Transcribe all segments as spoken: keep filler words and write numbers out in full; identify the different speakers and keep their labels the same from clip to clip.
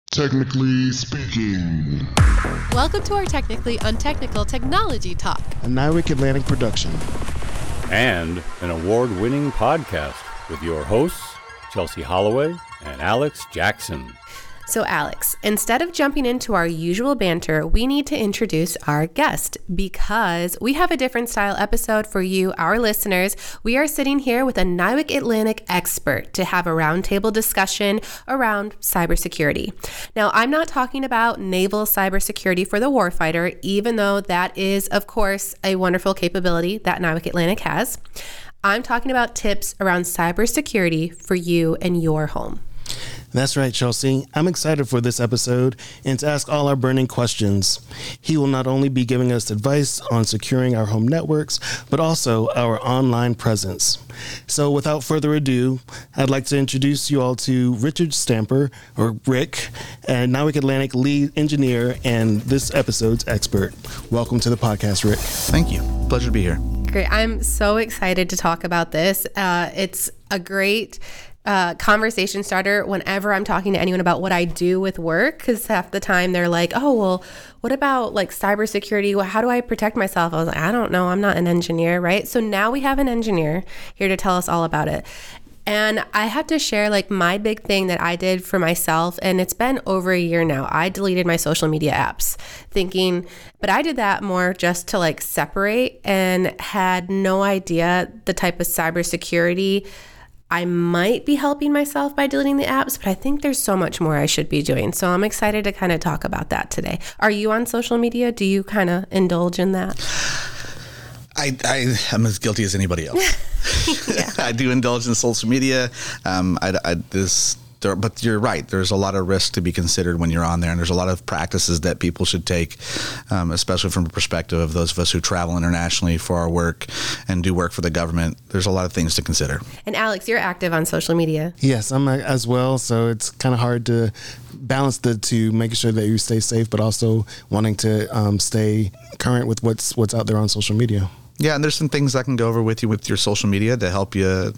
Speaker 1: Technically Speaking.
Speaker 2: Welcome to our Technically Untechnical Technology Talk,
Speaker 3: a Nywick Atlantic production,
Speaker 4: and an award-winning podcast with your hosts, Chelsea Holloway and Alex Jackson.
Speaker 2: So Alex, instead of jumping into our usual banter, we need to introduce our guest because we have a different style episode for you, our listeners. We are sitting here with a Nywick Atlantic expert to have a roundtable discussion around cybersecurity. Now, I'm not talking about naval cybersecurity for the warfighter, even though that is, of course, a wonderful capability that Nywick Atlantic has. I'm talking about tips around cybersecurity for you and your home.
Speaker 3: That's right, Chelsea. I'm excited for this episode and to ask all our burning questions. He will not only be giving us advice on securing our home networks, but also our online presence. So without further ado, I'd like to introduce you all to Richard Stamper, or Rick, and Nywick Atlantic lead engineer and this episode's expert. Welcome to the podcast, Rick.
Speaker 5: Thank you. Pleasure to be here.
Speaker 2: Great. I'm so excited to talk about this. Uh, it's a great Uh, conversation starter whenever I'm talking to anyone about what I do with work, because half the time they're like, oh, well, what about like cybersecurity? Well, how do I protect myself? I was like, I don't know. I'm not an engineer, right? So now we have an engineer here to tell us all about it. And I have to share like my big thing that I did for myself, and it's been over a year now. I deleted my social media apps thinking, but I did that more just to like separate and had no idea the type of cybersecurity I might be helping myself by deleting the apps, but I think there's so much more I should be doing. So I'm excited to kind of talk about that today. Are you on social media? Do you kind of indulge in that?
Speaker 5: I, I am as guilty as anybody else. I do indulge in social media. Um, I, I, this, there, but you're right. There's a lot of risk to be considered when you're on there, and there's a lot of practices that people should take, um, especially from the perspective of those of us who travel internationally for our work and do work for the government. There's a lot of things to consider.
Speaker 2: And Alex, you're active on social media.
Speaker 3: Yes, I'm as well. So it's kind of hard to balance the two, making sure that you stay safe, but also wanting to um, stay current with what's what's out there on social media.
Speaker 5: Yeah, and there's some things I can go over with you with your social media to help you.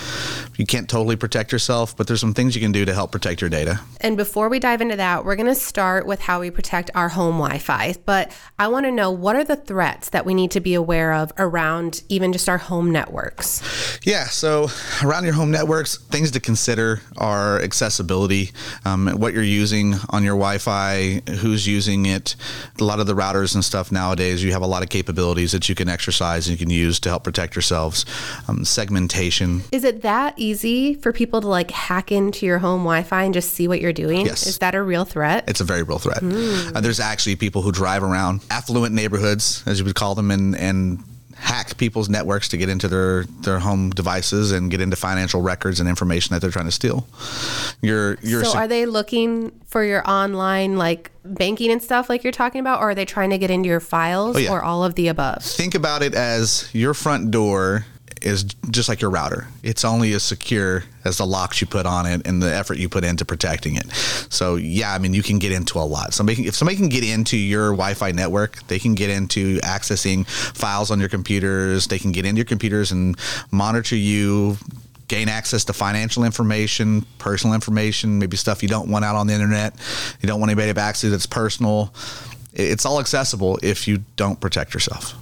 Speaker 5: You can't totally protect yourself, but there's some things you can do to help protect your data.
Speaker 2: And before we dive into that, we're going to start with how we protect our home Wi-Fi. But I want to know, what are the threats that we need to be aware of around even just our home networks?
Speaker 5: Yeah, so around your home networks, things to consider are accessibility, um, what you're using on your Wi-Fi, who's using it. A lot of the routers and stuff nowadays, you have a lot of capabilities that you can exercise and you can use to help protect yourselves. Um, segmentation.
Speaker 2: Is it that easy for people to like hack into your home Wi-Fi and just see what you're doing?
Speaker 5: Yes.
Speaker 2: Is that a real threat?
Speaker 5: It's a very real threat. Mm. Uh, there's actually people who drive around affluent neighborhoods, as you would call them, and, and hack people's networks to get into their, their home devices and get into financial records and information that they're trying to steal. You're, you're
Speaker 2: so
Speaker 5: sec-
Speaker 2: are they looking for your online like banking and stuff like you're talking about, or are they trying to get into your files,
Speaker 5: oh, yeah.
Speaker 2: or all of the above?
Speaker 5: Think about it as your front door is just like your router. It's only as secure as the locks you put on it and the effort you put into protecting it. So yeah, I mean, you can get into a lot. Somebody can, if somebody can get into your Wi-Fi network, they can get into accessing files on your computers. They can get into your computers and monitor you, gain access to financial information, personal information, maybe stuff you don't want out on the internet. You don't want anybody to have access that's personal. It's all accessible if you don't protect yourself.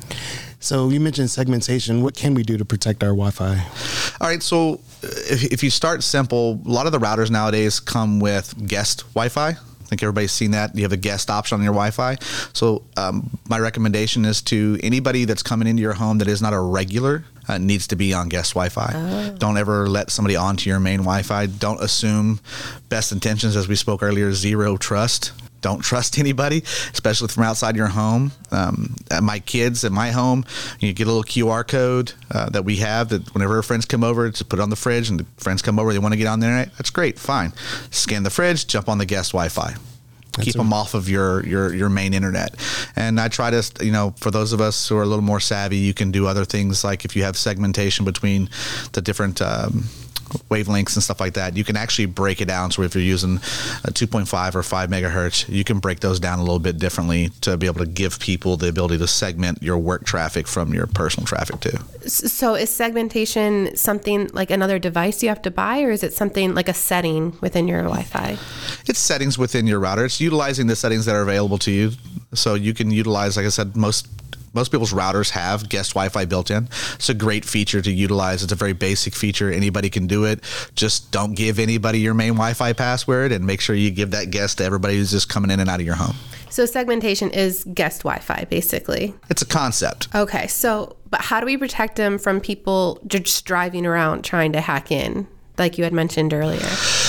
Speaker 3: So you mentioned segmentation. What can we do to protect our Wi-Fi?
Speaker 5: All right, so if, if you start simple, a lot of the routers nowadays come with guest Wi-Fi. I think everybody's seen that. You have a guest option on your Wi-Fi. So um, my recommendation is to anybody that's coming into your home that is not a regular uh, needs to be on guest Wi-Fi. Oh. Don't ever let somebody onto your main Wi-Fi. Don't assume best intentions, as we spoke earlier, zero trust. Don't trust anybody, especially from outside your home. Um, at my kids at my home, you get a little Q R code uh, that we have that whenever friends come over, to put it on the fridge, and the friends come over, they want to get on the internet. That's great, fine. Scan the fridge, jump on the guest Wi-Fi. That's Keep right. them off of your, your, your main internet. And I try to, you know, for those of us who are a little more savvy, you can do other things like if you have segmentation between the different um, wavelengths and stuff like that, you can actually break it down. So if you're using a two point five or five megahertz, you can break those down a little bit differently to be able to give people the ability to segment your work traffic from your personal traffic too.
Speaker 2: So is segmentation something like another device you have to buy, or is it something like a setting within your Wi-Fi?
Speaker 5: It's settings within your router. It's utilizing the settings that are available to you. So you can utilize, like I said, most Most people's routers have guest Wi-Fi built in. It's a great feature to utilize. It's a very basic feature. Anybody can do it. Just don't give anybody your main Wi-Fi password, and make sure you give that guest to everybody who's just coming in and out of your home.
Speaker 2: So segmentation is guest Wi-Fi, basically.
Speaker 5: It's a concept.
Speaker 2: Okay. So, but how do we protect them from people just driving around trying to hack in, like you had mentioned earlier?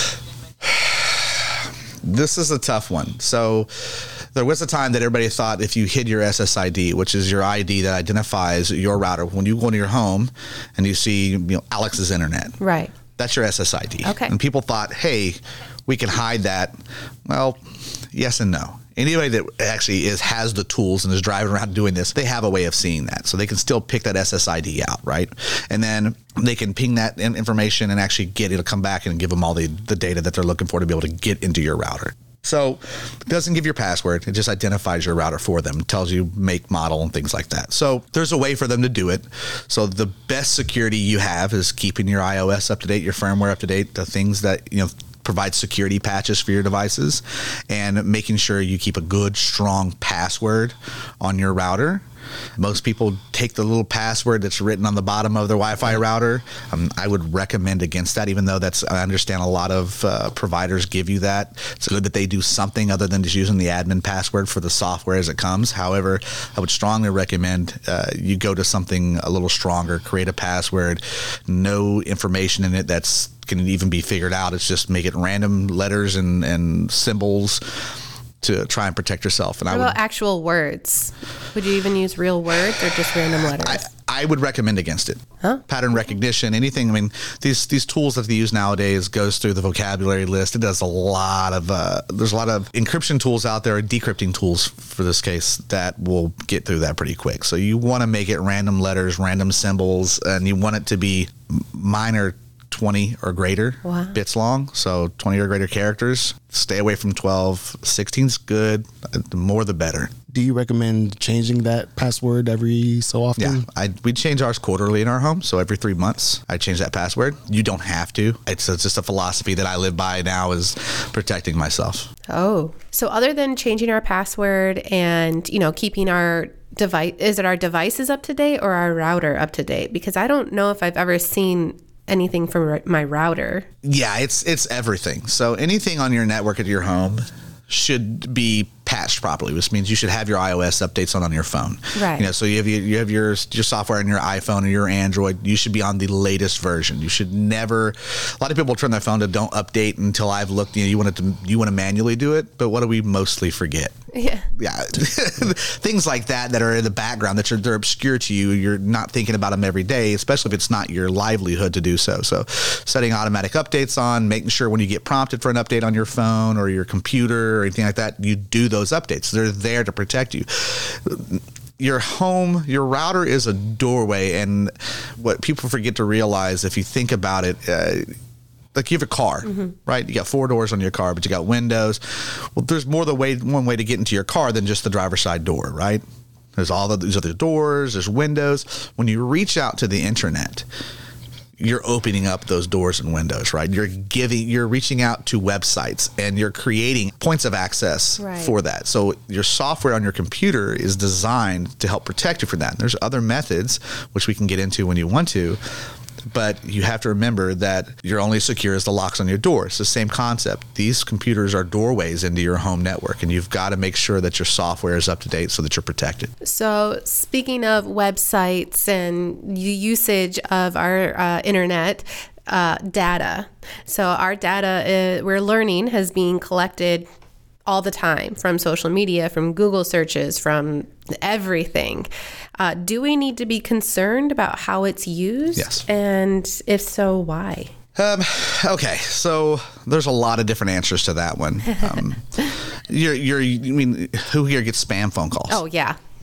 Speaker 5: This is a tough one. So there was a time that everybody thought if you hid your S S I D, which is your I D that identifies your router, when you go into your home and you see, you know, Alex's internet.
Speaker 2: Right.
Speaker 5: That's your S S I D.
Speaker 2: Okay.
Speaker 5: And people thought, hey, we can hide that. Well, yes and no. Anybody that actually is has the tools and is driving around doing this, they have a way of seeing that. So they can still pick that S S I D out, right? And then they can ping that in information and actually get it to come back and give them all the, the data that they're looking for to be able to get into your router. So it doesn't give your password. It just identifies your router for them. It tells you make, model, and things like that. So there's a way for them to do it. So the best security you have is keeping your iOS up to date, your firmware up to date, the things that, you know, provide security patches for your devices, and making sure you keep a good, strong password on your router. Most people take the little password that's written on the bottom of their Wi-Fi router. Um, I would recommend against that, even though that's, I understand a lot of uh, providers give you that. It's good that they do something other than just using the admin password for the software as it comes. However, I would strongly recommend uh, you go to something a little stronger, create a password, no information in it that's can even be figured out. It's just make it random letters and, and symbols to try and protect yourself. And
Speaker 2: what
Speaker 5: I would,
Speaker 2: about actual words? Would you even use real words or just random letters?
Speaker 5: I, I would recommend against it.
Speaker 2: Huh?
Speaker 5: Pattern recognition, anything. I mean, these these tools that they use nowadays goes through the vocabulary list. It does a lot of, uh, there's a lot of encryption tools out there, decrypting tools for this case, that will get through that pretty quick. So you want to make it random letters, random symbols, and you want it to be minor twenty or greater
Speaker 2: wow.
Speaker 5: bits long. So twenty or greater characters. Stay away from twelve. sixteen's good. The more the better.
Speaker 3: Do you recommend changing that password every so often?
Speaker 5: Yeah, I, we change ours quarterly in our home. So every three months, I change that password. You don't have to. It's, it's just a philosophy that I live by now, is protecting myself.
Speaker 2: Oh, so other than changing our password and, you know, keeping our device, is it our devices up to date or our router up to date? Because I don't know if I've ever seen anything from my router.
Speaker 5: Yeah, it's it's everything. So anything on your network at your home should be patched properly, which means you should have your iOS updates on on your phone.
Speaker 2: Right.
Speaker 5: You know, so you have your, you have your your software on your iPhone or your Android. You should be on the latest version. You should never. A lot of people turn their phone to don't update until I've looked. You know, you want it to you want to manually do it, but what do we mostly forget?
Speaker 2: Yeah.
Speaker 5: Yeah, things like that that are in the background that are they're obscure to you. You're not thinking about them every day, especially if it's not your livelihood to do so. So, setting automatic updates on, making sure when you get prompted for an update on your phone or your computer or anything like that, you do those updates. They're there to protect you. Your home, your router is a doorway, and what people forget to realize, if you think about it. Uh, Like you have a car, mm-hmm. right? You got four doors on your car, but you got windows. Well, there's more than way one way to get into your car than just the driver's side door, right? There's all the these other doors, there's windows. When you reach out to the internet, you're opening up those doors and windows, right? You're giving, you're reaching out to websites, and you're creating points of access
Speaker 2: right.
Speaker 5: for that. So your software on your computer is designed to help protect you from that. And there's other methods, which we can get into when you want to. But you have to remember that you're only secure as the locks on your door. It's the same concept. These computers are doorways into your home network, and you've got to make sure that your software is up to date so that you're protected.
Speaker 2: So speaking of websites and usage of our uh, internet uh, data, so our data, is, we're learning, has been collected all the time from social media, from Google searches, from everything. Uh, do we need to be concerned about how it's used?
Speaker 5: Yes.
Speaker 2: And if so, why?
Speaker 5: Um, okay, so there's a lot of different answers to that one. Um, you're, you're, I mean, who here gets spam phone calls?
Speaker 2: Oh, yeah.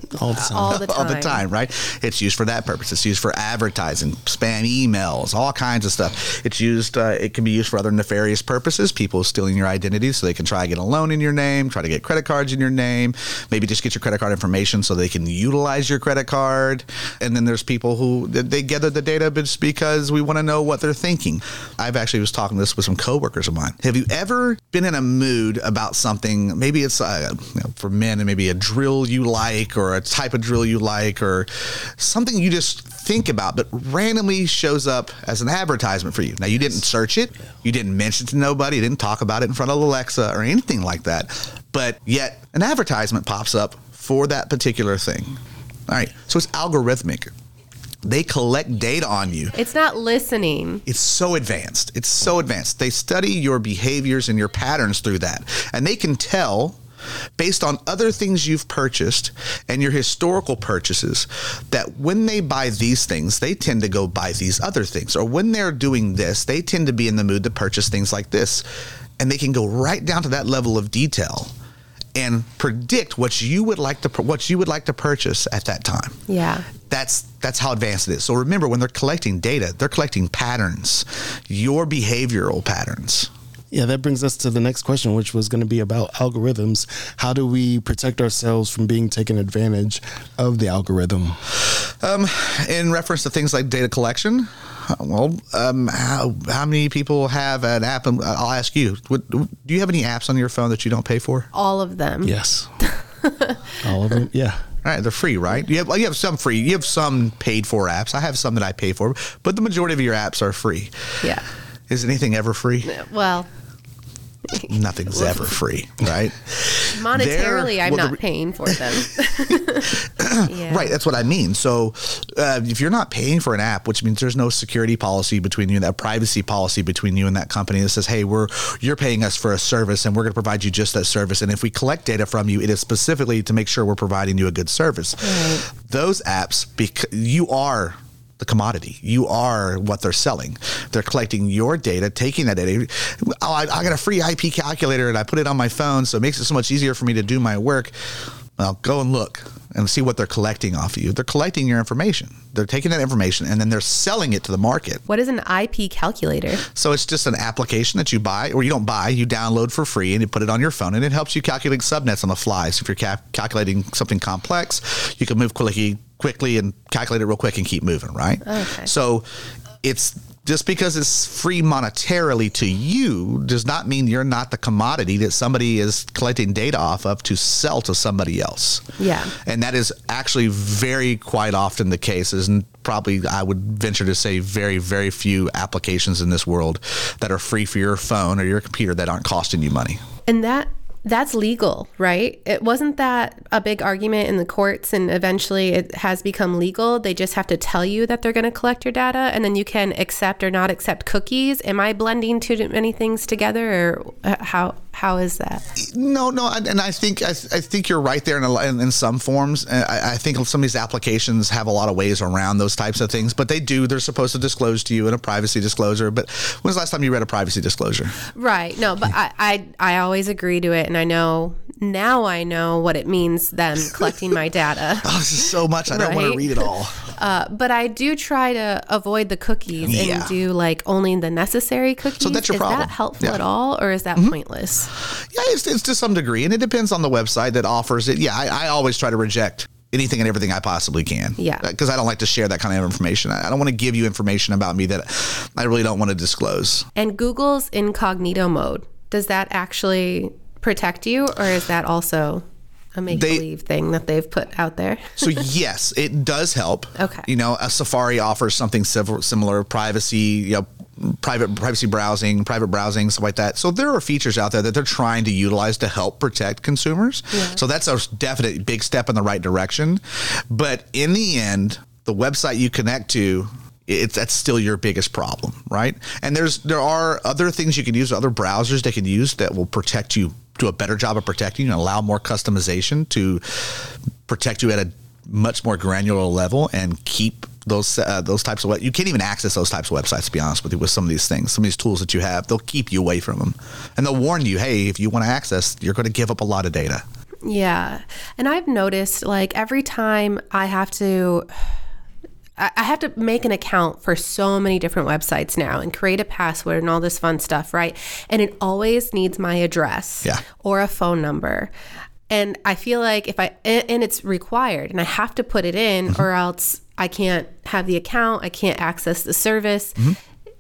Speaker 3: All the time.
Speaker 2: All the time.
Speaker 5: all the time, right? It's used for that purpose. It's used for advertising, spam emails, all kinds of stuff. It's used. Uh, it can be used for other nefarious purposes. People stealing your identity so they can try to get a loan in your name, try to get credit cards in your name, maybe just get your credit card information so they can utilize your credit card. And then there's people who they gather the data just because we want to know what they're thinking. I've actually was talking this with some coworkers of mine. Have you ever been in a mood about something? Maybe it's uh, you know, for men, and maybe a drill you like, or a type of drill you like, or something you just think about, but randomly shows up as an advertisement for you. Now, you didn't search it, you didn't mention it to nobody, you didn't talk about it in front of Alexa or anything like that, but yet an advertisement pops up for that particular thing. All right, so it's algorithmic. They collect data on you.
Speaker 2: It's not listening.
Speaker 5: It's so advanced. It's so advanced. They study your behaviors and your patterns through that, and they can tell, based on other things you've purchased and your historical purchases, that when they buy these things, they tend to go buy these other things. Or when they're doing this, they tend to be in the mood to purchase things like this. And they can go right down to that level of detail and predict what you would like to what you would like to purchase at that time.
Speaker 2: Yeah.
Speaker 5: That's that's how advanced it is. So remember, when they're collecting data, they're collecting patterns, your behavioral patterns.
Speaker 3: Yeah, that brings us to the next question, which was going to be about algorithms. How do we protect ourselves from being taken advantage of the algorithm?
Speaker 5: Um, in reference to things like data collection, well, um, how, how many people have an app? I'll ask you, what, do you have any apps on your phone that you don't pay for?
Speaker 2: All of them.
Speaker 3: Yes. All of them, yeah.
Speaker 5: All right, they're free, right? You have, well, you have some free. You have some paid for apps. I have some that I pay for, but the majority of your apps are free.
Speaker 2: Yeah.
Speaker 5: Is anything ever free?
Speaker 2: Well,
Speaker 5: nothing's ever free, right?
Speaker 2: monetarily, I'm
Speaker 5: well,
Speaker 2: not
Speaker 5: the,
Speaker 2: paying for them. Yeah.
Speaker 5: Right, that's what I mean. So uh, if you're not paying for an app, which means there's no security policy between you and that privacy policy between you and that company that says, hey, we're you're paying us for a service and we're going to provide you just that service. And if we collect data from you, it is specifically to make sure we're providing you a good service.
Speaker 2: Right.
Speaker 5: Those apps, because you are the commodity. You are what they're selling. They're collecting your data, taking that data. Oh, I, I got a free I P calculator and I put it on my phone, so it makes it so much easier for me to do my work. Well, go and look and see what they're collecting off of you. They're collecting your information. They're taking that information and then they're selling it to the market.
Speaker 2: What is an I P calculator?
Speaker 5: So it's just an application that you buy, or you don't buy, you download for free and you put it on your phone, and it helps you calculate subnets on the fly. So if you're ca- calculating something complex, you can move quickly, quickly and calculate it real quick and keep moving, right?
Speaker 2: Okay.
Speaker 5: So it's just because it's free monetarily to you does not mean you're not the commodity that somebody is collecting data off of to sell to somebody else.
Speaker 2: Yeah.
Speaker 5: And that is actually very quite often the case. And probably, I would venture to say, very, very few applications in this world that are free for your phone or your computer that aren't costing you money.
Speaker 2: And that that's legal, right? It wasn't that a big argument in the courts, and eventually it has become legal. They just have to tell you that they're going to collect your data, and then you can accept or not accept cookies. Am I blending too many things together, or how how is that?
Speaker 5: No, no, and I think I, I think you're right there in, a, in, in some forms. I, I think some of these applications have a lot of ways around those types of things, but they do. They're supposed to disclose to you in a privacy disclosure. But when's the last time you read a privacy disclosure?
Speaker 2: Right. No, but I, I, I always agree to it, and I know now I know what it means, them collecting my data.
Speaker 5: Oh, this is so much. I don't want
Speaker 2: Right?
Speaker 5: to read it all.
Speaker 2: Uh, but I do try to avoid the cookies
Speaker 5: Yeah.
Speaker 2: and do like only the necessary cookies.
Speaker 5: So that's your
Speaker 2: is
Speaker 5: problem.
Speaker 2: that helpful
Speaker 5: Yeah.
Speaker 2: at all, or is that mm-hmm. pointless?
Speaker 5: Yeah, it's, it's to some degree, and it depends on the website that offers it. Yeah, I, I always try to reject anything and everything I possibly can.
Speaker 2: Yeah.
Speaker 5: Because I don't like to share that kind of information. I don't want to give you information about me that I really don't want to disclose.
Speaker 2: And Google's incognito mode, does that actually protect you, or is that also a make-believe thing that they've put out there?
Speaker 5: So yes, it does help.
Speaker 2: Okay.
Speaker 5: You know, a Safari offers something similar, privacy, you know, private privacy browsing, private browsing, stuff like that. So there are features out there that they're trying to utilize to help protect consumers. Yeah. So that's a definite big step in the right direction. But in the end, the website you connect to, it's that's still your biggest problem, right? And there's there are other things you can use, other browsers they can use that will protect you, do a better job of protecting you, and allow more customization to protect you at a much more granular level and keep those uh, those types of, you can't even access those types of websites, to be honest with you, with some of these things, some of these tools that you have. They'll keep you away from them, and they'll warn you, hey, if you want to access, you're going to give up a lot of data.
Speaker 2: Yeah. And I've noticed like every time I have to, I have to make an account for so many different websites now and create a password and all this fun stuff, right? And it always needs my address
Speaker 5: Yeah.
Speaker 2: or a phone number. And I feel like if I, and it's required and I have to put it in mm-hmm. or else I can't have the account, I can't access the service. Mm-hmm.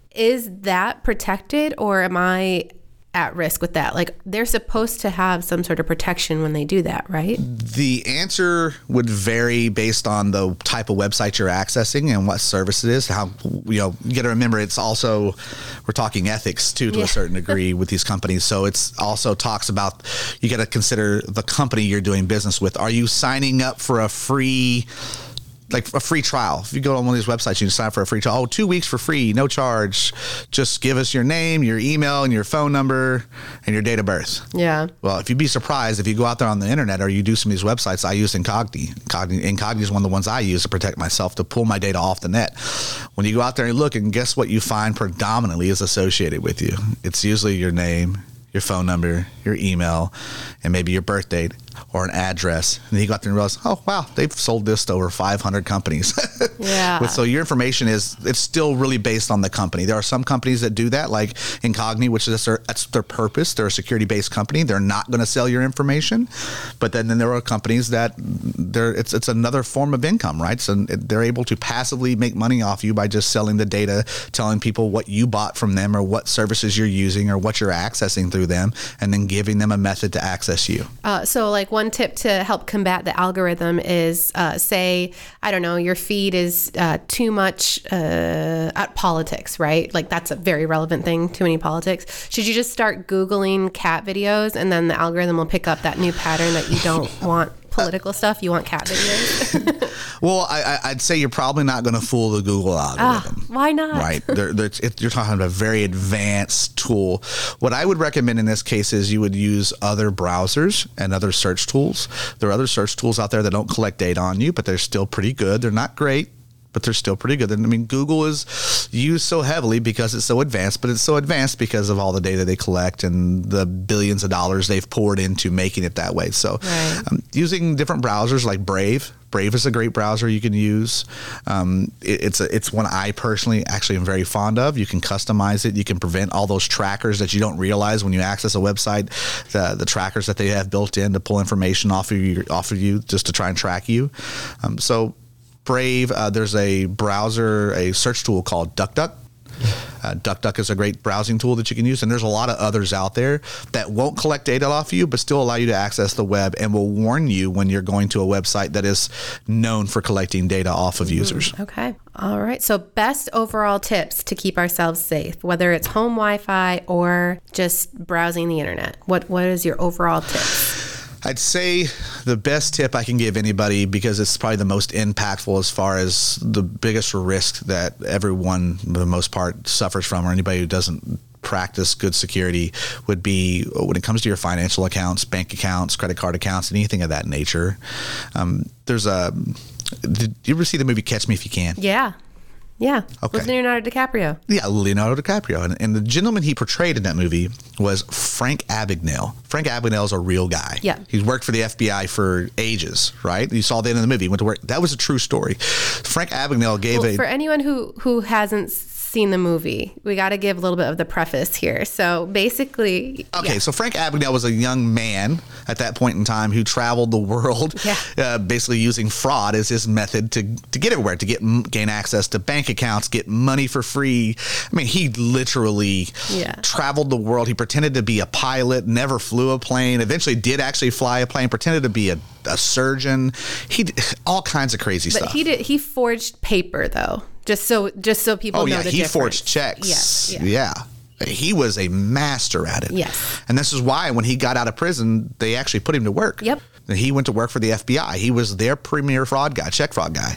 Speaker 2: Is that protected or am I at risk with that? Like they're supposed to have some sort of protection when they do that, right?
Speaker 5: The answer would vary based on the type of website you're accessing and what service it is. How, you know, you got to remember it's also, we're talking ethics too, to
Speaker 2: yeah.
Speaker 5: a certain degree with these companies. So it's also talks about, you got to consider the company you're doing business with. Are you signing up for a free like a free trial? If you go on one of these websites, you can sign up for a free trial. Oh, two weeks for free, no charge. Just give us your name, your email, and your phone number, and your date of birth.
Speaker 2: Yeah.
Speaker 5: Well, if you'd be surprised, if you go out there on the internet or you do some of these websites, I use Incogni. Incogni, Incogni is one of the ones I use to protect myself, to pull my data off the net. When you go out there and look, and guess what you find predominantly is associated with you? It's usually your name, your phone number, your email, and maybe your birth date or an address. And then you go out there and realize, oh, wow, they've sold this to over five hundred companies.
Speaker 2: Yeah.
Speaker 5: So your information is, it's still really based on the company. There are some companies that do that, like Incogni, which is their, that's their purpose. They're a security-based company. They're not going to sell your information. But then, then there are companies that they're, it's it's another form of income, right? So they're able to passively make money off you by just selling the data, telling people what you bought from them or what services you're using or what you're accessing through them, and then giving them a method to access you.
Speaker 2: Uh, so like one tip to help combat the algorithm is uh, say, I don't know, your feed is uh, too much uh, at politics, right? Like that's a very relevant thing, too many politics. Should you just start Googling cat videos and then the algorithm will pick up that new pattern that you don't want political stuff, you want cat videos?
Speaker 5: Well, I, I'd say you're probably not going to fool the Google algorithm.
Speaker 2: Ah, why not?
Speaker 5: Right. They're, they're, it, you're talking about a very advanced tool. What I would recommend in this case is you would use other browsers and other search tools. There are other search tools out there that don't collect data on you, but they're still pretty good. They're not great, but they're still pretty good. And I mean, Google is used so heavily because it's so advanced, but it's so advanced because of all the data they collect and the billions of dollars they've poured into making it that way. So
Speaker 2: right.
Speaker 5: um, using different browsers like Brave, Brave is a great browser you can use. Um, it, it's a, it's one I personally actually am very fond of. You can customize it. You can prevent all those trackers that you don't realize when you access a website, the, the trackers that they have built in to pull information off of you, off of you just to try and track you. Um, so Brave, uh, there's a browser, a search tool called DuckDuck. Uh, DuckDuck is a great browsing tool that you can use, and there's a lot of others out there that won't collect data off you, but still allow you to access the web and will warn you when you're going to a website that is known for collecting data off of users.
Speaker 2: Okay. All right. So best overall tips to keep ourselves safe, whether it's home Wi-Fi or just browsing the internet. What What is your overall tips?
Speaker 5: I'd say the best tip I can give anybody, because it's probably the most impactful as far as the biggest risk that everyone, for the most part, suffers from, or anybody who doesn't practice good security, would be when it comes to your financial accounts, bank accounts, credit card accounts, anything of that nature. Um, there's a, did you ever see the movie Catch Me If You Can?
Speaker 2: Yeah. Yeah.
Speaker 5: Okay.
Speaker 2: With Leonardo DiCaprio.
Speaker 5: Yeah, Leonardo DiCaprio. And, and the gentleman he portrayed in that movie was Frank Abagnale. Frank Abagnale is a real guy.
Speaker 2: Yeah.
Speaker 5: He's worked for the F B I for ages, right? You saw that in the movie. He went to work. That was a true story. Frank Abagnale gave
Speaker 2: well,
Speaker 5: a...
Speaker 2: For anyone who, who hasn't seen the movie, we got to give a little bit of the preface here. So basically...
Speaker 5: Okay,
Speaker 2: yeah.
Speaker 5: so Frank Abagnale was a young man at that point in time who traveled the world,
Speaker 2: yeah.
Speaker 5: uh, basically using fraud as his method to, to get everywhere, to get gain access to bank accounts, get money for free. I mean, he literally
Speaker 2: yeah.
Speaker 5: traveled the world. He pretended to be a pilot, never flew a plane, eventually did actually fly a plane, pretended to be a, a surgeon. He did all kinds of crazy
Speaker 2: but
Speaker 5: stuff.
Speaker 2: He did. He forged paper, though. Just so, just so people
Speaker 5: oh,
Speaker 2: know
Speaker 5: yeah,
Speaker 2: the
Speaker 5: he
Speaker 2: difference.
Speaker 5: forged checks.
Speaker 2: Yes, yeah.
Speaker 5: yeah. He was a master at it.
Speaker 2: Yes.
Speaker 5: And this is why when he got out of prison, they actually put him to work.
Speaker 2: Yep.
Speaker 5: And he went to work for the F B I. He was their premier fraud guy, check fraud guy.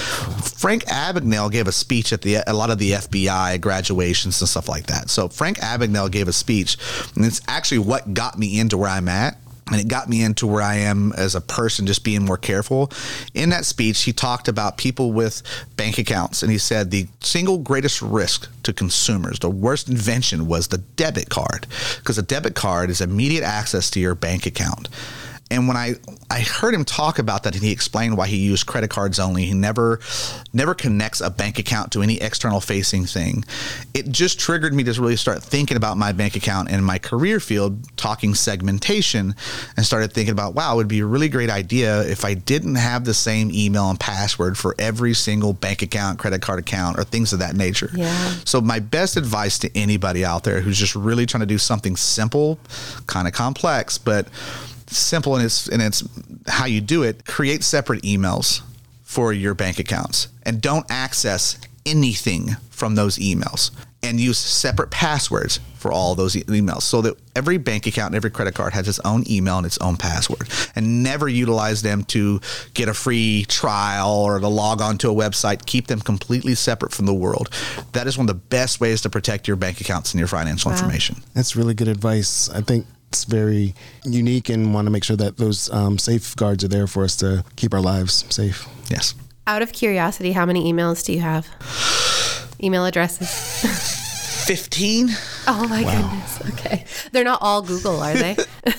Speaker 5: Frank Abagnale gave a speech at the a lot of the F B I graduations and stuff like that. So Frank Abagnale gave a speech, and it's actually what got me into where I'm at. And it got me into where I am as a person, just being more careful. In that speech, he talked about people with bank accounts. And he said the single greatest risk to consumers, the worst invention, was the debit card. Because a debit card is immediate access to your bank account. And when I, I heard him talk about that, and he explained why he used credit cards only, he never never connects a bank account to any external facing thing. It just triggered me to really start thinking about my bank account and my career field, talking segmentation, and started thinking about, wow, it would be a really great idea if I didn't have the same email and password for every single bank account, credit card account, or things of that nature.
Speaker 2: Yeah.
Speaker 5: So my best advice to anybody out there who's just really trying to do something simple, kind of complex, but simple in its, in its how you do it, create separate emails for your bank accounts and don't access anything from those emails, and use separate passwords for all those e- emails so that every bank account and every credit card has its own email and its own password, and never utilize them to get a free trial or to log on to a website. Keep them completely separate from the world. That is one of the best ways to protect your bank accounts and your financial
Speaker 2: Wow.
Speaker 5: information.
Speaker 3: That's really good advice. I think it's very unique, and want to make sure that those um, safeguards are there for us to keep our lives safe.
Speaker 5: Yes.
Speaker 2: Out of curiosity, how many emails do you have? Email addresses?
Speaker 5: fifteen?
Speaker 2: Oh my goodness. Okay. They're not all Google, are they?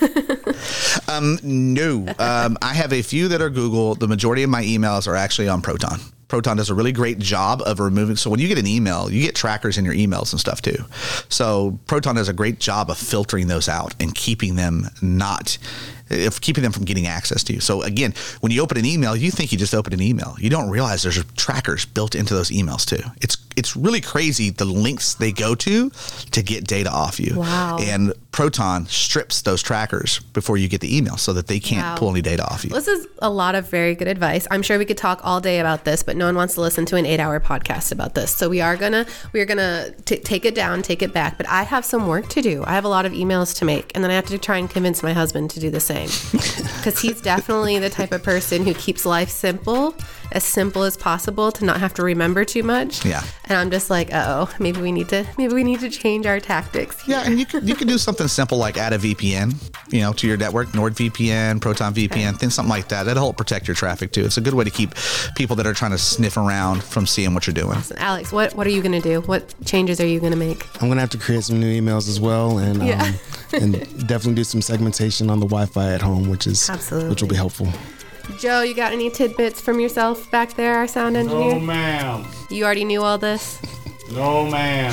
Speaker 5: Um, no. Um, I have a few that are Google. The majority of my emails are actually on Proton. Proton does a really great job of removing. So when you get an email, you get trackers in your emails and stuff too. So Proton does a great job of filtering those out and keeping them not, of keeping them from getting access to you. So again, when you open an email, you think you just opened an email. You don't realize there's trackers built into those emails too. It's it's really crazy the links they go to to get data off you.
Speaker 2: Wow.
Speaker 5: And Proton strips those trackers before you get the email so that they can't
Speaker 2: Wow.
Speaker 5: pull any data off you.
Speaker 2: This is a lot of very good advice. I'm sure we could talk all day about this, but no one wants to listen to an eight-hour podcast about this. So we are gonna we are gonna t- take it down, take it back. But I have some work to do. I have a lot of emails to make, and then I have to try and convince my husband to do the same, because he's definitely the type of person who keeps life simple, as simple as possible, to not have to remember too much.
Speaker 5: Yeah.
Speaker 2: And I'm just like, uh oh, maybe we need to maybe we need to change our tactics here.
Speaker 5: Yeah, and you could you could do something simple like add a V P N, you know, to your network, NordVPN, Proton V P N, things something like that. That'll help protect your traffic too. It's a good way to keep people that are trying to sniff around from seeing what you're doing.
Speaker 2: So Alex, what what are you gonna do? What changes are you gonna make?
Speaker 3: I'm gonna have to create some new emails as well, and um,
Speaker 2: Yeah.
Speaker 3: and definitely do some segmentation on the Wi-Fi at home, which is
Speaker 2: Absolutely.
Speaker 3: which will be helpful.
Speaker 2: Joe, you got any tidbits from yourself back there, our sound engineer?
Speaker 4: No, ma'am.
Speaker 2: You already knew all this?
Speaker 4: No, ma'am.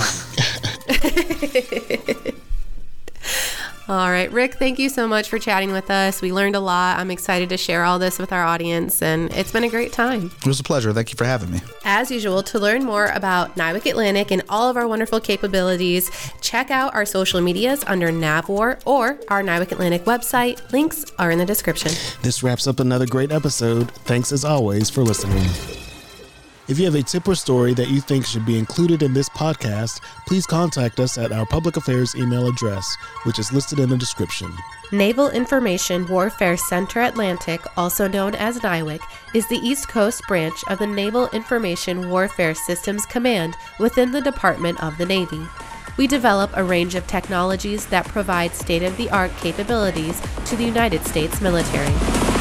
Speaker 2: All right, Rick, thank you so much for chatting with us. We learned a lot. I'm excited to share all this with our audience, and it's been a great time.
Speaker 5: It was a pleasure. Thank you for having me.
Speaker 2: As usual, to learn more about NIWC Atlantic and all of our wonderful capabilities, check out our social medias under NavWar or our NIWC Atlantic website. Links are in the description.
Speaker 3: This wraps up another great episode. Thanks as always for listening. If you have a tip or story that you think should be included in this podcast, please contact us at our public affairs email address, which is listed in the description.
Speaker 2: Naval Information Warfare Center Atlantic, also known as NIWC, is the East Coast branch of the Naval Information Warfare Systems Command within the Department of the Navy. We develop a range of technologies that provide state-of-the-art capabilities to the United States military.